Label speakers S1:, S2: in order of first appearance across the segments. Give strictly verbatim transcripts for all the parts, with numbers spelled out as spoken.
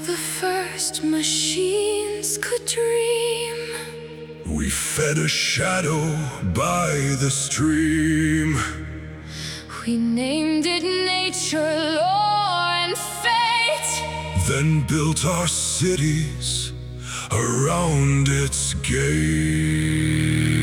S1: the first machines could dream.
S2: We fed a shadow by the stream.
S1: We named it nature, law, and fate.
S2: Then built our cities around its gate.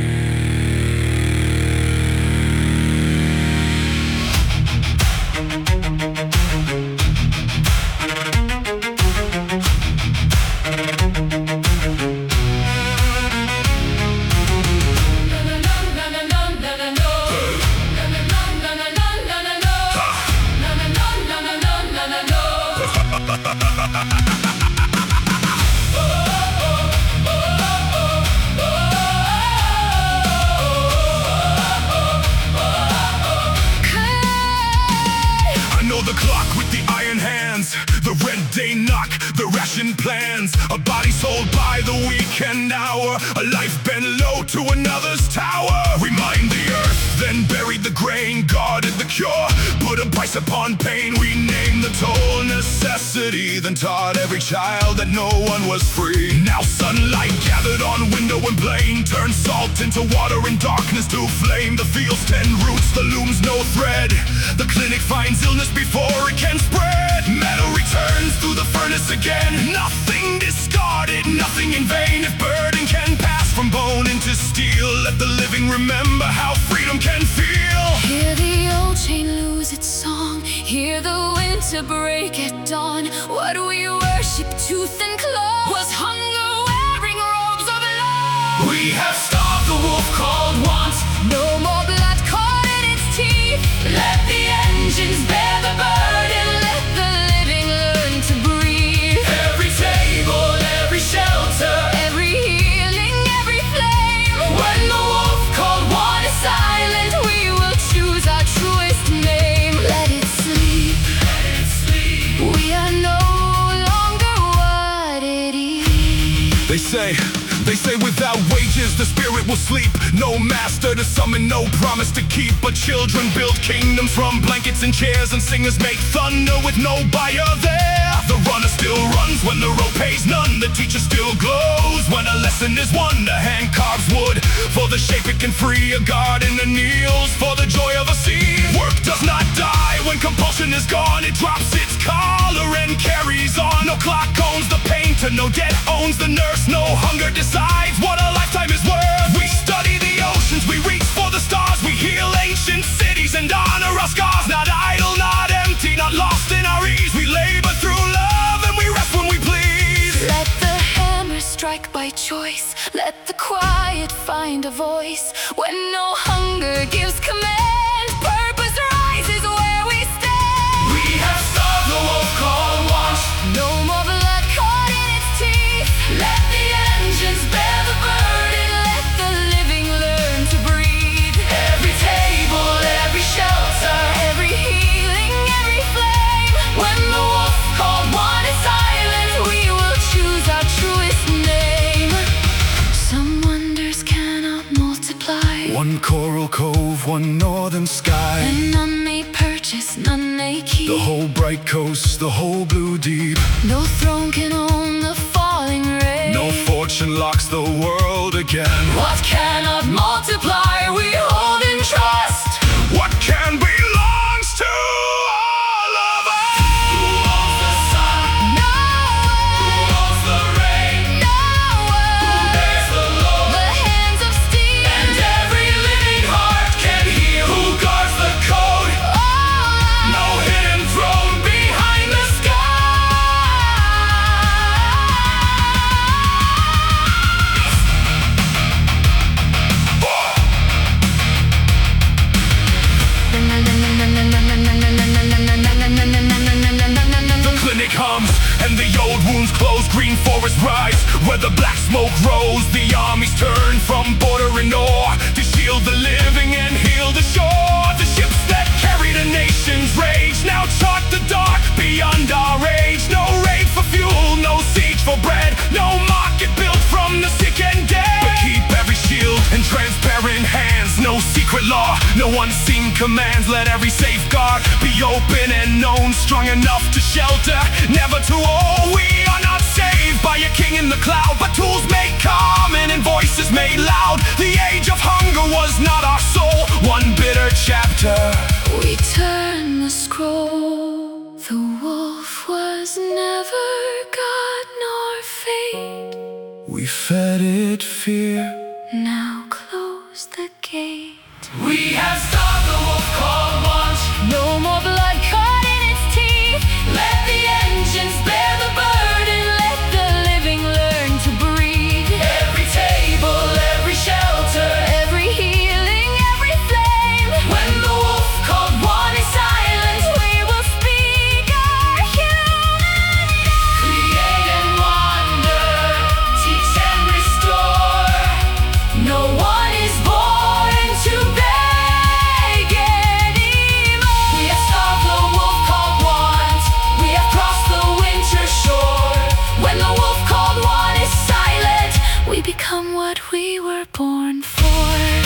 S2: The clock with the iron hands, the red day knock, the ration plans, a body sold by the weekend hour, a life bent low to another's tower. We mined the earth, then buried the grain, guarded the cure, put a price upon pain. We named the toll necessity, then taught every child that no one was free. Now sunlight gathered on window and plane turned salt into water and darkness to flame. The fields ten roots, the looms no thread. The clinic finds illness before it can spread. Metal returns through the furnace again. Nothing discarded, nothing in vain. If burden can pass from bone into steel, let the living remember how freedom can feel.
S1: Hear the old chain lose its song, hear the winter break at dawn. What we worship tooth and claw was hunger wearing robes of law.
S2: We have starved the wolf called want.
S1: No more blood caught in its teeth.
S2: Let the engines bear the burden.
S1: Let the living learn to breathe.
S2: Every table, every shelter,
S1: Every healing, every flame.
S2: when the wolf called want is silent,
S1: We will choose our truest name. Let it sleep.
S2: let it sleep.
S1: We are no longer what it is.
S2: They say, they say without wages the spirit will sleep. No master to summon, no promise to keep. But children build kingdoms from blankets and chairs, and singers make thunder with no buyer there. The runner still runs when the road pays none. The teacher still glows when a lesson is won. The hand carves wood for the shape it can free. A gardener kneels for the joy of a seed. Work does not die when compulsion is gone. It drops its collar and carries on. No clock owns the painter, no debt owns the nurse. No hunger decides what a lifetime is worth. We study the oceans, we reach for the stars. We heal ancient cities and honor our scars. Not idle, not empty, not lost in our ease. We labor through love and we rest when we please.
S1: Let the hammer strike by choice. Let the quiet find a voice. When no hunger gives command, purpose rises where we stand.
S2: We have starved the wolf called want.
S1: No more blood caught in its teeth.
S2: Let the engines bear the burden.
S1: Let the living learn to breathe.
S2: Every table, every shelter,
S1: Every healing, every flame.
S2: when the wolf called want is silent,
S1: We will choose our truest name. Some wonders cannot multiply,
S2: one coral cove, one northern sky.
S1: and none may purchase, none may keep.
S2: The whole bright coast, the whole blue deep.
S1: No throne can own the falling ray.
S2: No fortune locks the world again.
S1: What cannot multiply, we hold in trust.
S2: What can belongs to all of us? Who owns the sun?
S1: No
S2: Who
S1: one,
S2: owns the rain?
S1: no one.
S2: There's the Lord,
S1: The hands of steel,
S2: and every living heart can heal. Who guards the code?
S1: all
S2: No hidden throne behind the sky. The clinic hums and the old wounds close. Green forests rise where the black smoke rose. The armies turn from border and ore to shield the living and heal the shore. The ships that carried a nation's rage now chart the dark beyond our age. No raid for fuel, no siege for bread, no market built from the sick and dead. But keep every shield in transparent hands. No secret law, no unseen commands. Let every safeguard be open and known, strong enough to shelter, never too old. We are not saved by a king in the cloud, but tools made common and voices made loud. The age of hunger was not our soul, one bitter chapter.
S1: We turn the scroll. The wolf was never God nor fate.
S2: We fed it fear.
S1: Now close the gate.
S2: We have stopped the wolf called want.
S1: No more blood caught in its teeth. Let the engines bear the burden. Let the living learn to breathe.
S2: Every table, every shelter,
S1: Every healing, every flame.
S2: when the wolf called want is silent,
S1: We will speak our humanity.
S2: create and wonder, teach and restore.
S1: No one is born to beg anymore.
S2: We have stopped the wolf called want. We have crossed the winter shore.
S1: When the wolf called want is silent, we become what we were born for.